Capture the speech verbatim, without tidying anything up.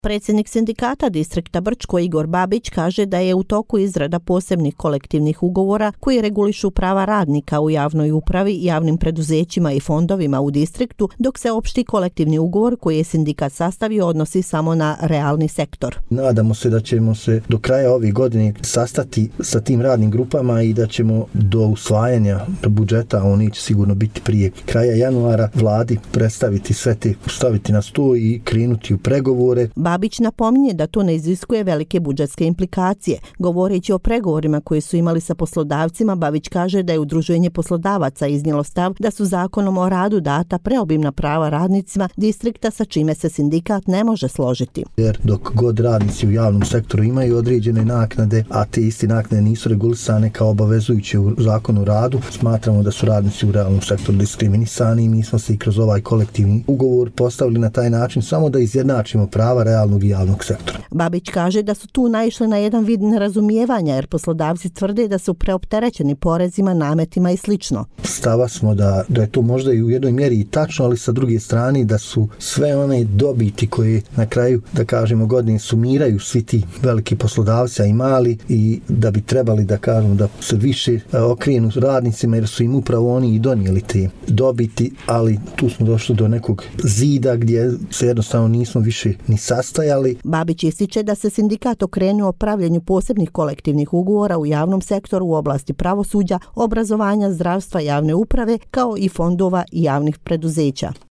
Predsjednik sindikata distrikta Brčko Igor Babić kaže da je u toku izrada posebnih kolektivnih ugovora koji regulišu prava radnika u javnoj upravi, javnim preduzećima i fondovima u distriktu, dok se opšti kolektivni ugovor koji je sindikat sastavio odnosi samo na realni sektor. Nadamo se da ćemo se do kraja ove godine sastati sa tim radnim grupama i da ćemo do usvajanja budžeta, on neće sigurno biti prije kraja januara, vladi predstaviti sve te, staviti na sto i krenuti u pregovore. Babić napominje da to ne iziskuje velike budžetske implikacije. Govoreći o pregovorima koje su imali sa poslodavcima, Babić kaže da je Udruženje poslodavaca iznijelo stav da su zakonom o radu data preobimna prava radnicima distrikta sa čime se sindikat ne može složiti. Jer dok god radnici u javnom sektoru imaju određene naknade, a te isti naknade nisu regulisane kao obavezujuće u zakonu o radu, smatramo da su radnici u realnom sektoru diskriminisani i mi smo se i kroz ovaj kolektivni ugovor postavili na taj način samo da izjednačimo prava realnog i javnog sektora. Babić kaže da su tu naišli na jedan vid nerazumijevanja jer poslodavci tvrde da su preopterećeni porezima, nametima i slično. Stava smo da, da je to možda i u jednoj mjeri i tačno, ali sa druge strane da su sve one dobiti koje na kraju, da kažemo, godine sumiraju svi ti veliki poslodavci i mali i da bi trebali da kažemo da se više okrenu radnicima jer su im upravo oni i donijeli te dobiti, ali tu smo došli do nekog zida gdje se jednostavno nismo više ni sastajali. Babić ističe da se sindikat okrenuo pravljenju posebnih kolektivnih ugovora u javnom sektoru u oblasti pravosuđa, obrazovanja, zdravstva, javne uprave, kao i fondova i javnih preduzeća.